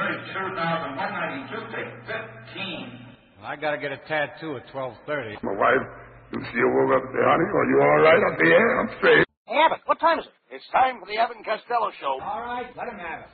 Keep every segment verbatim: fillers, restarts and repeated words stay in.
thirty-two thousand one hundred ninety-two, take fifteen. Well, I got to get a tattoo at twelve thirty. My wife, you still woke up there, honey? Are you all right up there? I'm straight. Hey, Abbott, what time is it? It's time for the Abbott and Costello Show. All right, let him have it.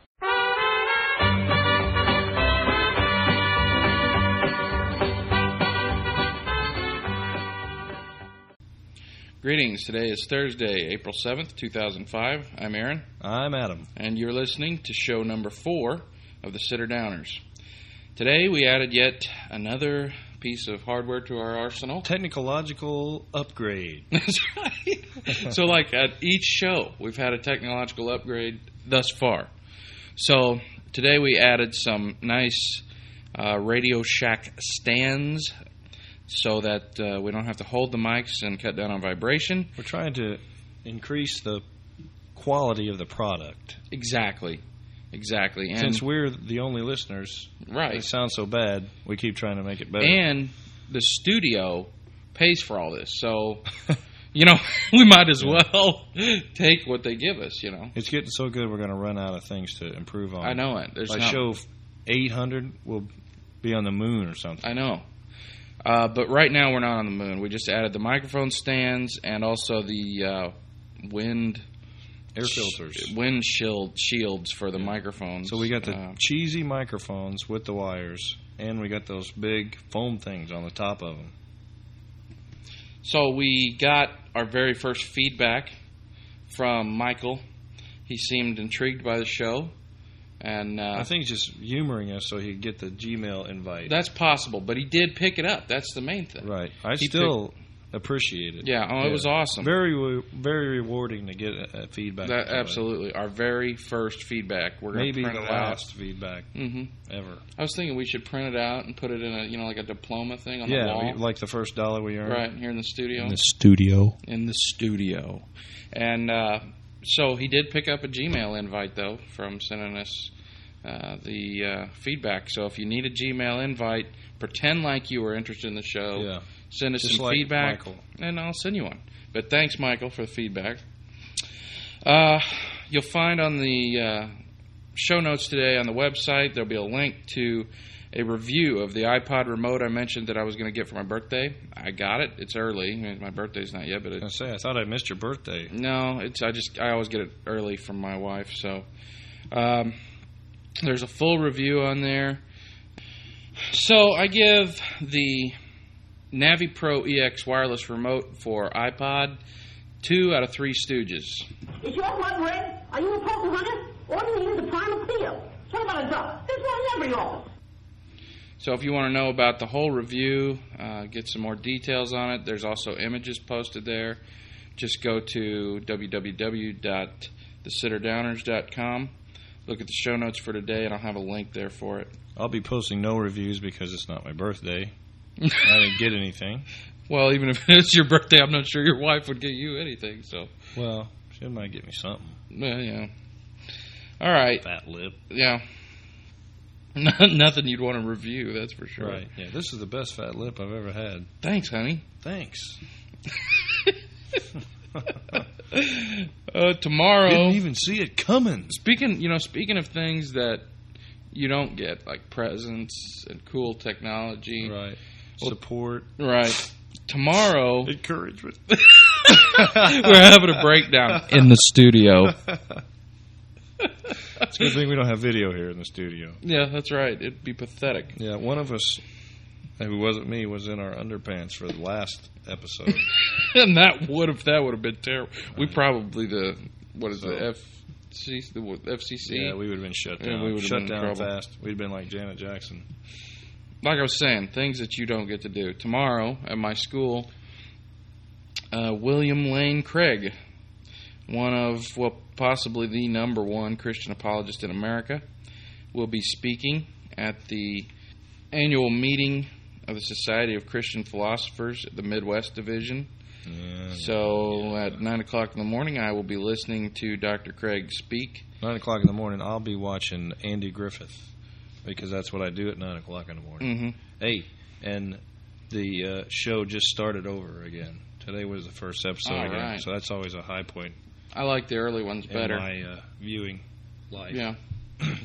Greetings. Today is Thursday, April seventh, two thousand five. I'm Aaron. I'm Adam. And you're listening to show number four of the Sitter Downers. Today we added yet another piece of hardware to our arsenal. Technological upgrade. That's right. So like at each show, we've had a technological upgrade thus far. So today we added some nice uh, Radio Shack stands so that uh, we don't have to hold the mics and cut down on vibration. We're trying to increase the quality of the product. Exactly. Exactly. And since we're the only listeners, right. It sounds so bad, we keep trying to make it better. And the studio pays for all this. So, you know, we might as well take what they give us, you know. It's getting so good we're going to run out of things to improve on. I know it. There's By not... show eight hundred, we'll be on the moon or something. I know. Uh, but right now we're not on the moon. We just added the microphone stands and also the uh, wind... Air filters. Windshield shields for the microphones. So we got the uh, cheesy microphones with the wires, and we got those big foam things on the top of them. So we got our very first feedback from Michael. He seemed intrigued by the show. And uh, I think he's just humoring us so he'd get the Gmail invite. That's possible, but he did pick it up. That's the main thing. Right. I he still... Picked, appreciate it. Yeah, oh, it yeah. was awesome. Very, very rewarding to get a, a feedback. That, absolutely, our very first feedback. We're going maybe to print the it out. last feedback mm-hmm. ever. I was thinking we should print it out and put it in a, you know, like a diploma thing on yeah, the wall. Yeah, like the first dollar we earned. Right here in the studio. In the studio. In the studio, and uh, so he did pick up a Gmail invite though from sending us uh, the uh, feedback. So if you need a Gmail invite, pretend like you were interested in the show. Yeah. Send us Just some like feedback, Michael. And I'll send you one. But thanks, Michael, for the feedback. Uh, you'll find on the uh, show notes today on the website, there'll be a link to a review of the iPod remote I mentioned that I was going to get for my birthday. I got it. It's early. My birthday's not yet, but it, I say I thought I missed your birthday. No, it's I just I always get it early from my wife. So um, there's a full review on there. So I give the Navi Pro E X wireless remote for iPod two out of three Stooges. Is your blood red? Are you a poker hunter? Or do you use a prime appeal? What about a duck? There's one in every office. So if you want to know about the whole review, uh, get some more details on it, there's also images posted there. Just go to w w w dot the sitter downers dot com. Look at the show notes for today, and I'll have a link there for it. I'll be posting no reviews because it's not my birthday. I didn't get anything. Well, even if it's your birthday, I'm not sure your wife would get you anything. So, well, she might get me something. Well, yeah. All right. Fat lip. Yeah. Nothing you'd want to review, that's for sure. Right. Yeah. This is the best fat lip I've ever had. Thanks, honey. Thanks. uh, tomorrow. Didn't even see it coming. Speaking, you know, speaking of things that you don't get, like presents and cool technology. Right. Well, support. Right. Tomorrow. Encouragement. We're having a breakdown in the studio. It's a good thing we don't have video here in the studio. Yeah, that's right. It'd be pathetic. Yeah, one of us, who wasn't me, was in our underpants for the last episode. And that would have that would have been terrible. We probably the what is so, the F C the F C C? Yeah, we would have been shut down. Yeah, we would have shut been down in trouble. fast. We'd have been like Janet Jackson. Like I was saying, things that you don't get to do. Tomorrow at my school, uh, William Lane Craig, one of, well, possibly the number one Christian apologist in America, will be speaking at the annual meeting of the Society of Christian Philosophers at the Midwest Division. Yeah, so yeah. at nine o'clock in the morning, I will be listening to Doctor Craig speak. nine o'clock in the morning, I'll be watching Andy Griffith, because that's what I do at nine o'clock in the morning. Mm-hmm. Hey, and the uh, show just started over again. Today was the first episode All again, right. so that's always a high point. I like the early ones better. In my uh, viewing life. Yeah.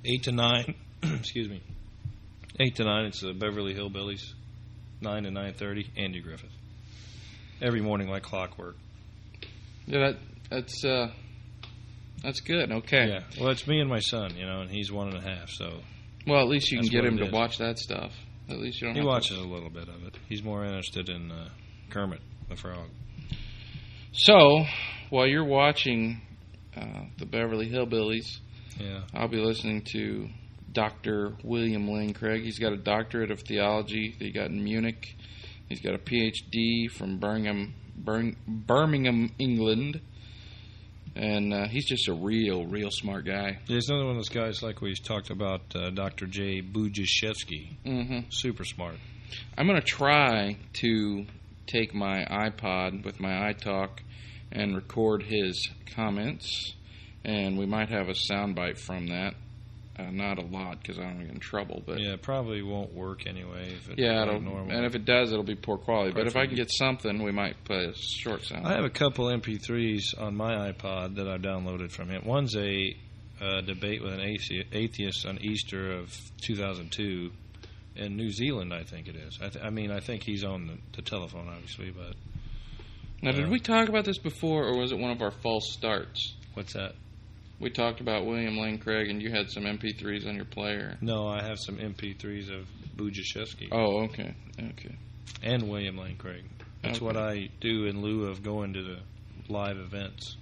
eight to nine. Excuse me. eight to nine, it's the Beverly Hillbillies. nine to nine thirty, Andy Griffith. Every morning like clockwork. Yeah, that that's uh, that's good. Okay. Yeah. Well, it's me and my son, you know, and he's one and a half, so. Well, at least you can That's get what him it to is. watch that stuff. At least you don't He have watches to. a little bit of it. He's more interested in uh, Kermit the Frog. So, while you're watching uh, the Beverly Hillbillies, Yeah. I'll be listening to Doctor William Lane Craig. He's got a doctorate of theology that he got in Munich. He's got a P H D from Birmingham, Bir- Birmingham, England. And uh, he's just a real, real smart guy. Yeah, he's another one of those guys like we talked about, uh, Doctor J. Bujashevsky. Mm-hmm. Super smart. I'm going to try to take my iPod with my iTalk and record his comments. And we might have a soundbite from that. Uh, not a lot because I don't want to get in trouble. But Yeah, it probably won't work anyway. If it's yeah, like it'll, normal. and if it does, it'll be poor quality. But if I can Perfect. get something, we might play a short sound. I have a couple M P threes on my iPod that I've downloaded from him. One's a uh, debate with an athe- atheist on Easter of two thousand two in New Zealand, I think it is. I, th- I mean, I think he's on the, the telephone, obviously, but... Now, did uh, we talk about this before, or was it one of our false starts? What's that? We talked about William Lane Craig, and you had some M P threes on your player. No, I have some M P threes of Bujashevsky Oh, okay, okay. and William Lane Craig. That's Okay. what I do in lieu of going to the live events.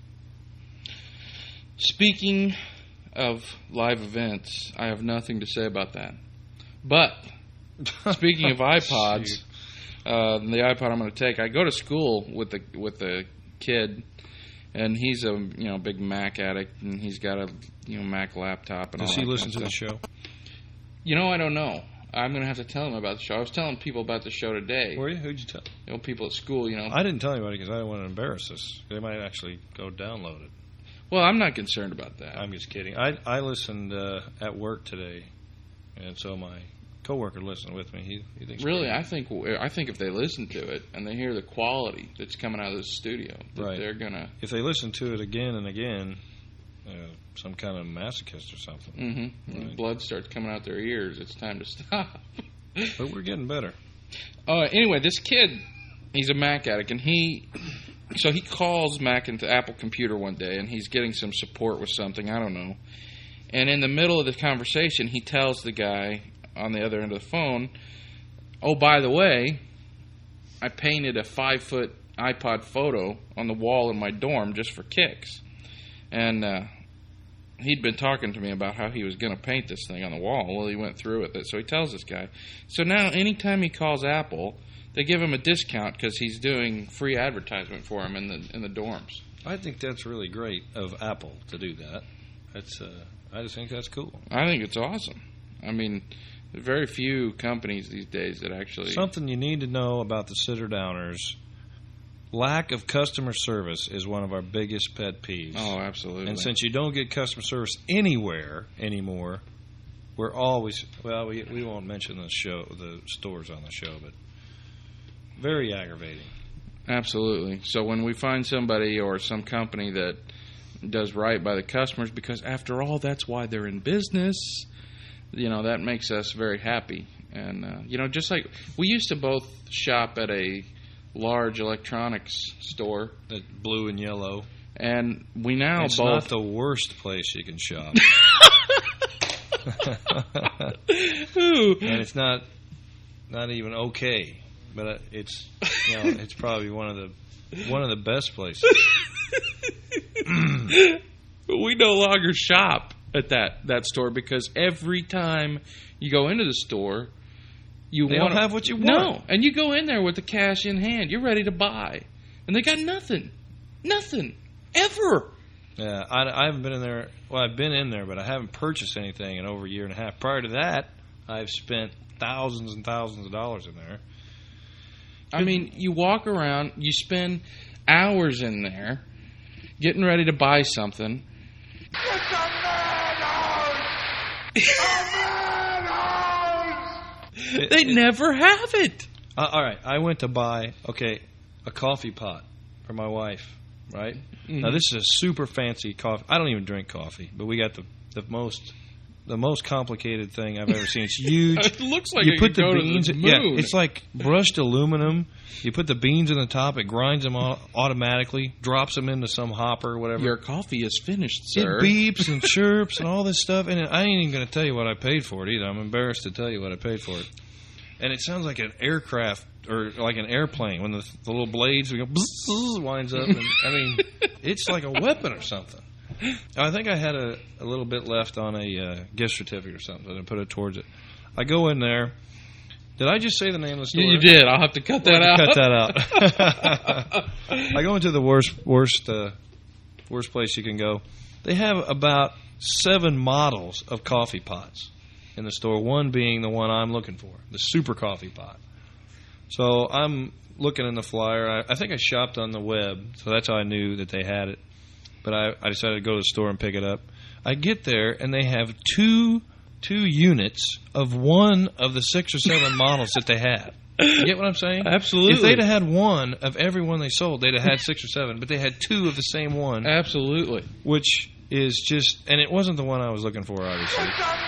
Speaking of live events, I have nothing to say about that. But speaking of iPods, Shoot. uh, the iPod I'm going to take, I go to school with the with the kid, and he's a you know big Mac addict, and he's got a you know Mac laptop. And Does all he that listen kind to of the stuff. show? You know, I don't know. I'm going to have to tell him about the show. I was telling people about the show today. Were you? Who'd you tell? You know, people at school. You know, I didn't tell anybody because I didn't want to embarrass us. They might actually go download it. well, I'm not concerned about that. I'm just kidding. I I listened uh, at work today, and so my coworker listened with me. He, he thinks Really, pretty- I think I think if they listen to it and they hear the quality that's coming out of this studio, that Right. they're gonna. if they listen to it again and again, uh, some kind of masochist or something. Mm-hmm. Right. Blood starts coming out their ears. It's time to stop. But we're getting better. Uh, anyway, this kid, he's a Mac addict, and he, so he calls Mac into Apple Computer one day, and he's getting some support with something, I don't know. And in the middle of the conversation, he tells the guy on the other end of the phone, oh, by the way, I painted a five-foot iPod photo on the wall in my dorm just for kicks. And uh, he'd been talking to me about how he was going to paint this thing on the wall. Well, he went through with it. So he tells this guy. So now anytime he calls Apple, they give him a discount because he's doing free advertisement for him in the in the dorms. I think that's really great of Apple to do that. That's uh, I just think that's cool. I think it's awesome. I mean, there are very few companies these days that actually... Something you need to know about the Sitter Downers. Lack of customer service is one of our biggest pet peeves. Oh, absolutely. And since you don't get customer service anywhere anymore, we're always well. We we won't mention the show, the stores on the show, but very aggravating. Absolutely. So when we find somebody or some company that does right by the customers, because after all, that's why they're in business, you know, that makes us very happy. And uh, you know, just like we used to both shop at a large electronics store, That blue and yellow. and we now It's both. not the worst place you can shop. Ooh. And it's not not even okay, but uh, it's you know it's probably one of the one of the best places. But we no longer shop at that, that store because every time you go into the store, you They want don't have what you want. No, and you go in there with the cash in hand. You're ready to buy, and they got nothing, nothing ever. Yeah, I, I haven't been in there. Well, I've been in there, but I haven't purchased anything in over a year and a half. Prior to that, I've spent thousands and thousands of dollars in there. I mean, you walk around, you spend hours in there, getting ready to buy something. They never have it. Uh, all right, I went to buy okay a coffee pot for my wife. Right Mm-hmm. now, this is a super fancy coffee. I don't even drink coffee, but we got the the most the most complicated thing I've ever seen. It's huge. It looks like you it put could the go beans. to the Yeah, moon. it's like brushed aluminum. You put the beans in the top. It grinds them au- automatically, drops them into some hopper or whatever. Your coffee is finished, sir. It beeps and chirps and all this stuff, and I ain't even going to tell you what I paid for it either. I'm embarrassed to tell you what I paid for it. And it sounds like an aircraft or like an airplane when the, the little blades we go bzz, winds up. And, I mean, it's like a weapon or something. I think I had a, a little bit left on a uh, gift certificate or something, and I put it towards it. I go in there. Did I just say the name of the store? You, you did. I'll have to cut that out. Cut that out. I go into the worst, worst, uh, worst place you can go. They have about seven models of coffee pots in the store. One being the one I'm looking for, the super coffee pot. So I'm looking in the flyer. I, I think I shopped on the web, so that's how I knew that they had it. But I, I decided to go to the store and pick it up. I get there, and they have two two units of one of the six or seven models that they have. You get what I'm saying? Absolutely. If they'd have had one of every one they sold, they'd have had six or seven. But they had two of the same one. Absolutely. Which is just... And it wasn't the one I was looking for, obviously.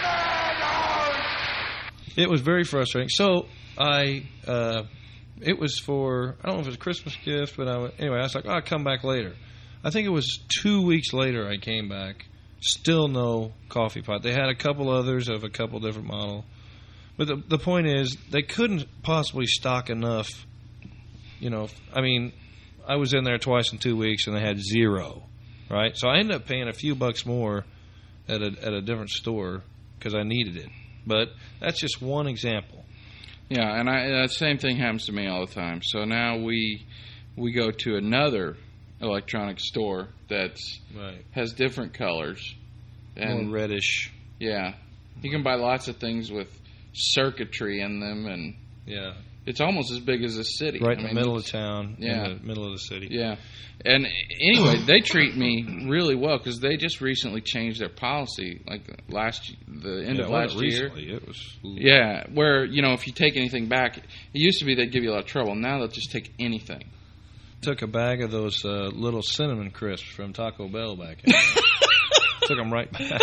It was very frustrating. So, I... Uh, it was for... I don't know if it was a Christmas gift, but I, anyway, I was like, oh, I'll come back later. I think it was two weeks later I came back. Still no coffee pot. They had a couple others of a couple different models. But the the point is, they couldn't possibly stock enough. You know, I mean, I was in there twice in two weeks and they had zero, right? So I ended up paying a few bucks more at a, at a different store because I needed it. But that's just one example. Yeah, and I, that same thing happens to me all the time. So now we we go to another electronic store that Right. has different colors. And More reddish. yeah, you can buy lots of things with circuitry in them, and Yeah. it's almost as big as a city. Right I in mean, the middle of town. Yeah. In the middle of the city. Yeah. And anyway, they treat me really well because they just recently changed their policy, like last the end Yeah, of well, last year. recently, it was. Yeah, where, you know, if you take anything back, it used to be they'd give you a lot of trouble. Now they'll just take anything. Took a bag of those uh, little cinnamon crisps from Taco Bell back in. Took them right back.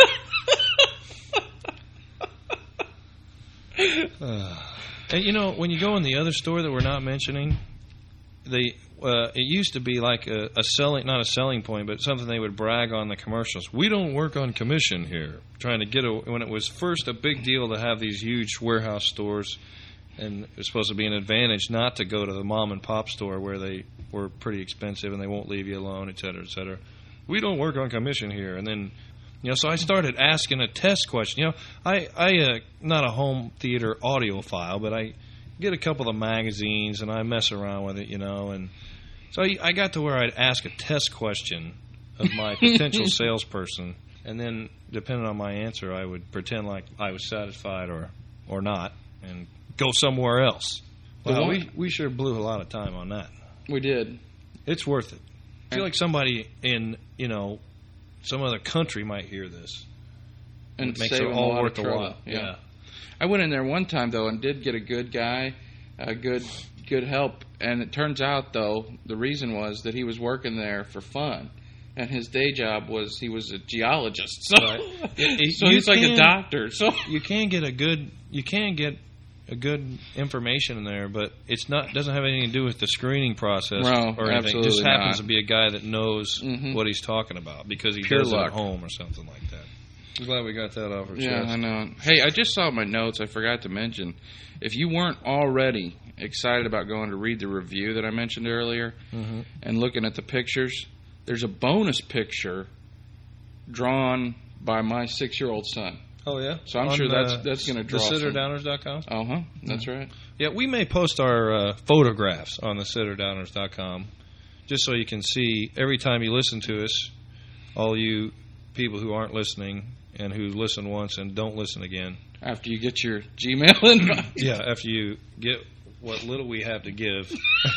Uh, and you know, when you go in the other store that we're not mentioning, they uh, it used to be like a, a selling, not a selling point, but something they would brag on the commercials. We don't work on commission here. Trying to get a, when it was first a big deal to have these huge warehouse stores, and it was supposed to be an advantage not to go to the mom and pop store where they were pretty expensive and they won't leave you alone, et cetera, et cetera. We don't work on commission here, and then. You know, so I started asking a test question. You know, I, I uh, not a home theater audiophile, but I get a couple of the magazines and I mess around with it, you know. And so I, I got to where I'd ask a test question of my potential salesperson, and then depending on my answer, I would pretend like I was satisfied or, or not and go somewhere else. Well, we, we sure blew a lot of time on that. We did. It's worth it. I feel like somebody in, you know, some other country might hear this. And it makes save it them a all lot worth of the trouble. while. Yeah. Yeah. I went in there one time, though, and did get a good guy, a good good help. And it turns out, though, the reason was that he was working there for fun. And his day job was he was a geologist. So, Right. It- it- so you he's like a can- doctor. So You can get a good you can get a good information in there, but it's not doesn't have anything to do with the screening process No, or anything. It just absolutely happens not. to be a guy that knows Mhm. what he's talking about because he Pure does it luck. at home or something like that. I'm glad we got that off our yeah, chest. I know. Hey, I just saw my notes. I forgot to mention, if you weren't already excited about going to read the review that I mentioned earlier Mhm. and looking at the pictures, there's a bonus picture drawn by my six-year-old son. Oh yeah. So I'm On sure the- that's that's going to draw the some. sitter downers dot com. Uh huh. That's right. Yeah, we may post our uh, photographs on the sitter downers dot com just so you can see every time you listen to us, all you people who aren't listening and who listen once and don't listen again. After you get your Gmail inbox. Yeah, after you get what little we have to give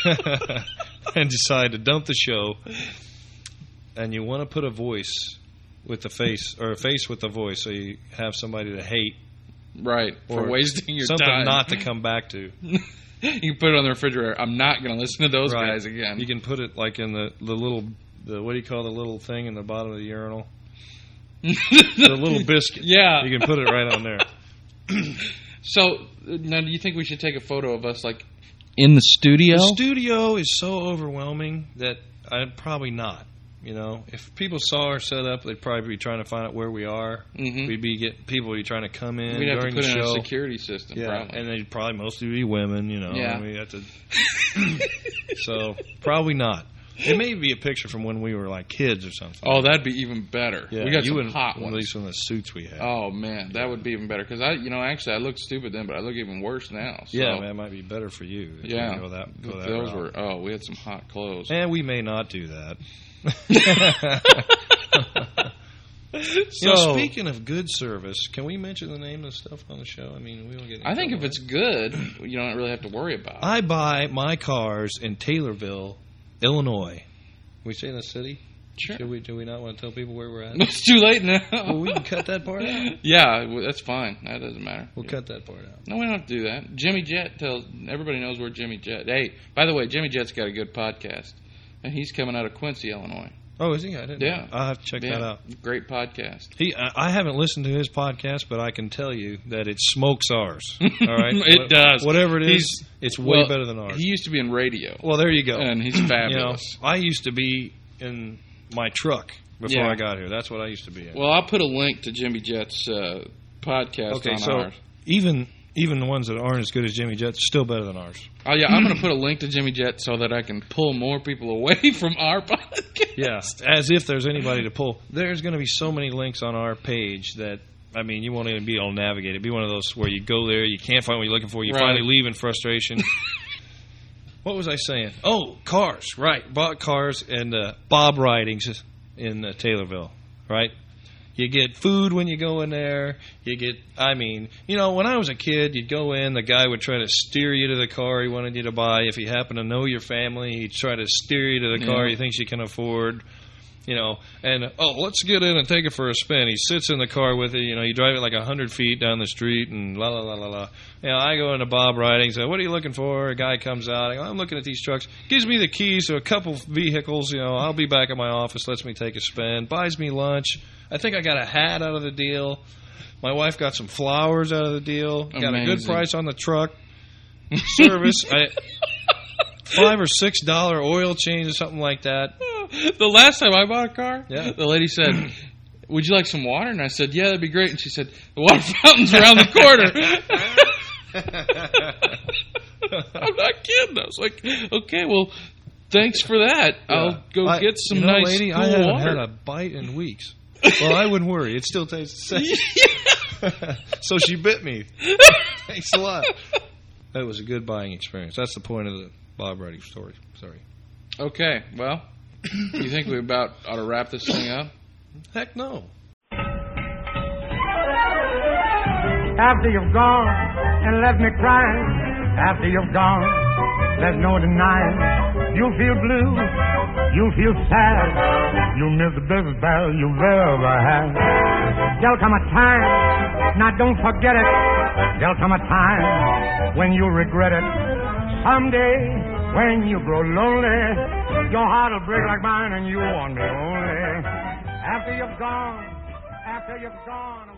and decide to dump the show, and you want to put a voice with the face, or a face with the voice, so you have somebody to hate. Right. For Or wasting your something time. not to come back to. You can put it on the refrigerator. I'm not going to listen to those Right. guys again. You can put it like in the, the little, the what do you call the little thing in the bottom of the urinal? the little biscuit. Yeah. You can put it right on there. So, now do you think we should take a photo of us, like, in the studio? The studio is so overwhelming that I'd probably not. You know, if people saw our setup, they'd probably be trying to find out where we are. Mm-hmm. We'd be get people would be trying to come in We'd have during to put the in show. a security system, yeah, probably. and they'd probably mostly be women. You know, Yeah. we have to. So probably not. It may be a picture from when we were like kids or something. Oh, that'd be even better. yeah, we got you some and, hot at ones. least from the suits we had. Oh man, that would be even better because I, you know, actually I looked stupid then, but I look even worse now. So. Yeah, that might be better for you. if you Yeah, go that, go that those route. were. Oh, we had some hot clothes. And we may not do that. So, You know, speaking of good service, can we mention the name of the stuff on the show? I mean, we don't get. any I think if trouble, it's good, you don't really have to worry about it. I buy my cars in Taylorville, Illinois. Can we say in the city? Sure. Should we, do we not want to tell people where we're at? It's too late now. Well, we can cut that part out. Yeah, well, that's fine. That doesn't matter. We'll cut that part out. No, we don't have to do that. Jimmy Jett tells everybody knows where Jimmy Jett. Hey, by the way, Jimmy Jett's got a good podcast, and he's coming out of Quincy, Illinois. Oh, is he? I didn't. Yeah. know. I'll have to check Yeah, that out. great podcast. He, I I haven't listened to his podcast, but I can tell you that it smokes ours. All right, It What- does. Whatever it is, He's- it's way well, better than ours. He used to be in radio, Well, there you go. and he's You know, fabulous. I used to be in my truck before Yeah. I got here. That's what I used to be in. Well, I'll put a link to Jimmy Jett's uh, podcast okay, on so ours. even even the ones that aren't as good as Jimmy Jett's still better than ours. Oh yeah, I'm going to put a link to Jimmy Jett so that I can pull more people away from our podcast. Yeah, as if there's anybody to pull. There's going to be so many links on our page that, I mean, you won't even be able to navigate. It'd be one of those where you go there, you can't find what you're looking for, you Right. finally leave in frustration. What was I saying? Oh, cars, right. Bought cars and uh, Bob Ridings in uh, Taylorville, right? You get food when you go in there. You get, I mean, you know, when I was a kid, you'd go in, the guy would try to steer you to the car he wanted you to buy. If he happened to know your family, he'd try to steer you to the car Yeah. he thinks you can afford. You know, and, oh, let's get in and take it for a spin. He sits in the car with you. You know, you drive it like one hundred feet down the street and la, la, la, la, la. You know, I go into Bob Ridings. What are you looking for? A guy comes out. I go, I'm looking at these trucks. Gives me the keys to a couple vehicles. You know, I'll be back at my office. Lets me take a spin. Buys me lunch. I think I got a hat out of the deal. My wife got some flowers out of the deal. Got a good Amazing. price on the truck. Service. I, five or six dollar oil change or something like that. The last time I bought a car, Yeah. the lady said, would you like some water? And I said, yeah, that'd be great. And she said, the water fountain's around the corner. I'm not kidding. I was like, okay, well, thanks for that. I'll go I- get some you know, nice lady, cool I haven't water. had a bite in weeks. Well, I wouldn't worry. It still tastes the same. So she bit me. Thanks a lot. That was a good buying experience. That's the point of the Bob Reddy story. Sorry. Okay, well, you think we about ought to wrap this thing up? Heck no. After you've gone and left me crying, after you've gone, there's no denying. You'll feel blue, you'll feel sad, you'll miss the biggest battle you've ever had. There'll come a time, now don't forget it, there'll come a time when you'll regret it. Someday, when you grow lonely, your heart'll break like mine and you want me only. After you've gone, after you've gone.